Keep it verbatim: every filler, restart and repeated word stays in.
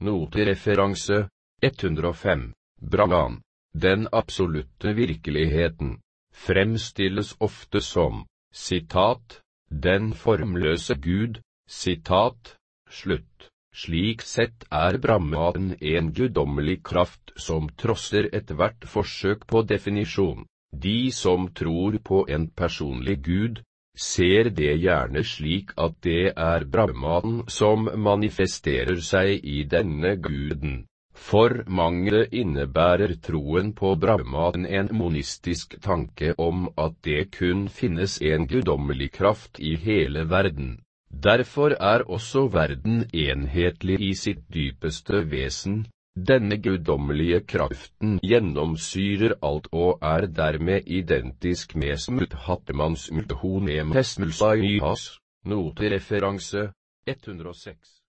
Notereferanse ett hundre og fem. Brahman, den absolutte virkeligheten, fremstilles ofte som, sitat, den formløse Gud, sitat, slutt. Slik sett er Brahman en guddommelig kraft som trosser ethvert forsøk på definisjon. De som tror på en personlig Gud, ser det gjerne slik at det er Brahman som manifesterer seg i denne guden. For mange innebærer troen på Brahman en monistisk tanke om at det kun finnes en guddommelig kraft i hele verden. Derfor er også verden enhetlig i sitt dypeste vesen. Denne guddommelige kraften gjennomsyrer alt og er dermed identisk med Smuthatmans Muthonem Hesmulsai Nyhas. Notereferanse ett hundre og seks.